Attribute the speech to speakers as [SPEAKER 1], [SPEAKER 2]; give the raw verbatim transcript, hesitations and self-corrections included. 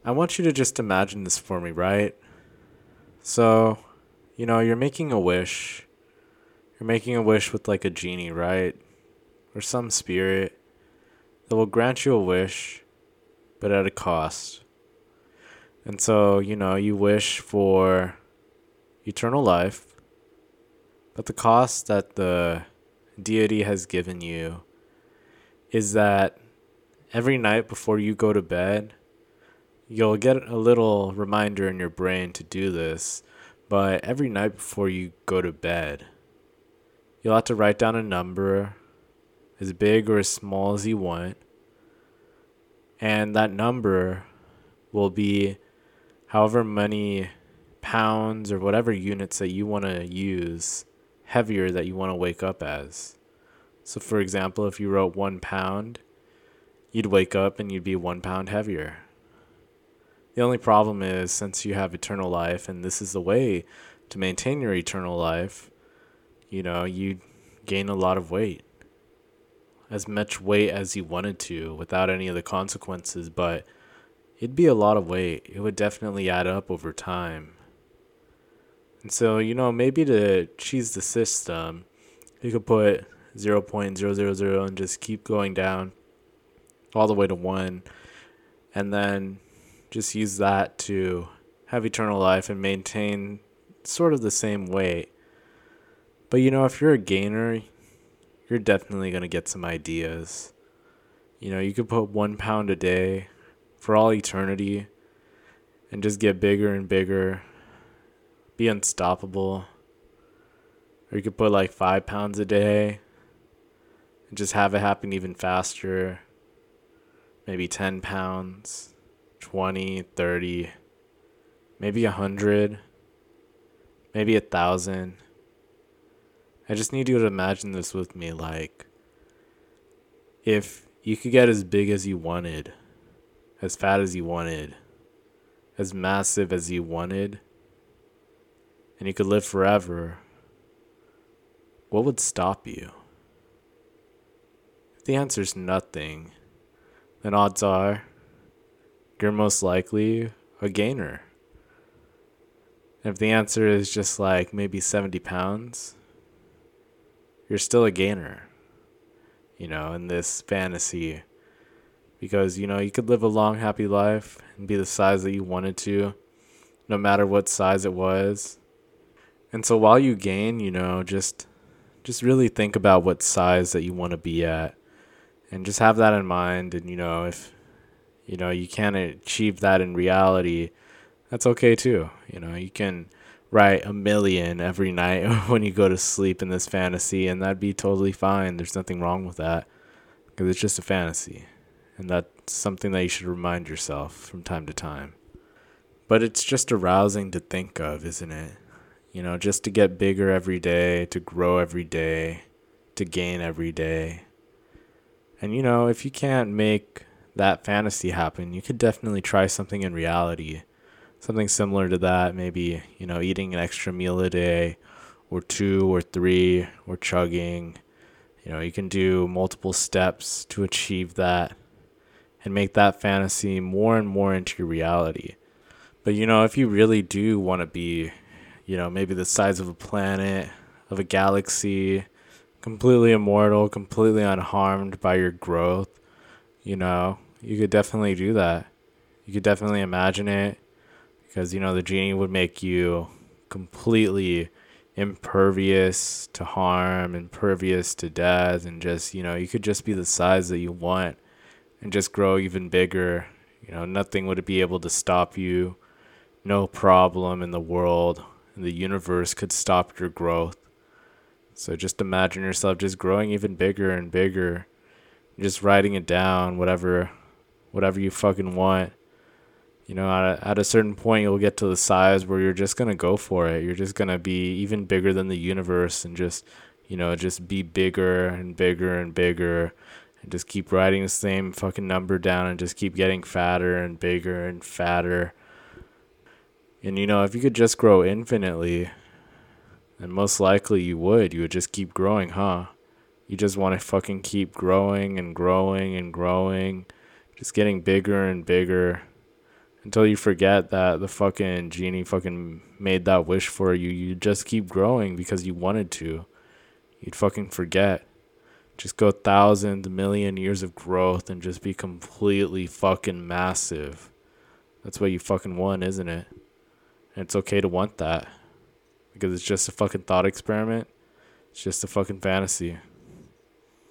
[SPEAKER 1] I want you to just imagine this for me, right? So, you know, you're making a wish. You're making a wish with like a genie, right? Or some spirit that will grant you a wish, but at a cost. And so, you know, you wish for eternal life, but the cost that the deity has given you is that every night before you go to bed, you'll get a little reminder in your brain to do this, but every night before you go to bed, you'll have to write down a number as big or as small as you want, and that number will be however many pounds or whatever units that you want to use heavier that you want to wake up as. So for example, if you wrote one pound, you'd wake up and you'd be one pound heavier. The only problem is, since you have eternal life and this is the way to maintain your eternal life, you know, you gain a lot of weight. As much weight as you wanted to without any of the consequences, but it'd be a lot of weight. It would definitely add up over time. And so, you know, maybe to cheese the system, you could put zero point zero zero zero and just keep going down all the way to one, and then just use that to have eternal life and maintain sort of the same weight. But, you know, if you're a gainer, you're definitely going to get some ideas. You know, you could put one pound a day for all eternity and just get bigger and bigger, be unstoppable. Or you could put like five pounds a day and just have it happen even faster. Maybe ten pounds, twenty, thirty, maybe a hundred, maybe a thousand. I just need you to imagine this with me. Like, if you could get as big as you wanted, as fat as you wanted, as massive as you wanted, and you could live forever, what would stop you? If the answer is nothing, then odds are you're most likely a gainer. And if the answer is just like maybe seventy pounds, you're still a gainer, you know, in this fantasy. Because, you know, you could live a long, happy life and be the size that you wanted to, no matter what size it was. And so while you gain, you know, just just really think about what size that you want to be at. And just have that in mind. And, you know, if, you know, you can't achieve that in reality, that's okay too. You know, you can write a million every night when you go to sleep in this fantasy, and that'd be totally fine. There's nothing wrong with that, because it's just a fantasy. And that's something that you should remind yourself from time to time. But it's just arousing to think of, isn't it? You know, just to get bigger every day, to grow every day, to gain every day. And, you know, if you can't make that fantasy happen, you could definitely try something in reality. Something similar to that, maybe, you know, eating an extra meal a day, or two, or three, or chugging. You know, you can do multiple steps to achieve that and make that fantasy more and more into your reality. But, you know, if you really do want to be, you know, maybe the size of a planet, of a galaxy, completely immortal, completely unharmed by your growth, you know, you could definitely do that. You could definitely imagine it, because, you know, the genie would make you completely impervious to harm, impervious to death, and just, you know, you could just be the size that you want and just grow even bigger. You know, nothing would be able to stop you. No problem in the world, in the universe, could stop your growth. So just imagine yourself just growing even bigger and bigger, just writing it down, whatever, whatever you fucking want. You know, at a, at a certain point, you'll get to the size where you're just going to go for it. You're just going to be even bigger than the universe, and just, you know, just be bigger and bigger and bigger, and just keep writing the same fucking number down, and just keep getting fatter and bigger and fatter. And, you know, if you could just grow infinitely, and most likely you would. You would just keep growing, huh? You just want to fucking keep growing and growing and growing. Just getting bigger and bigger. Until you forget that the fucking genie fucking made that wish for you. You just keep growing because you wanted to. You'd fucking forget. Just go thousand, million years of growth and just be completely fucking massive. That's what you fucking want, isn't it? And it's okay to want that. Because it's just a fucking thought experiment. It's just a fucking fantasy.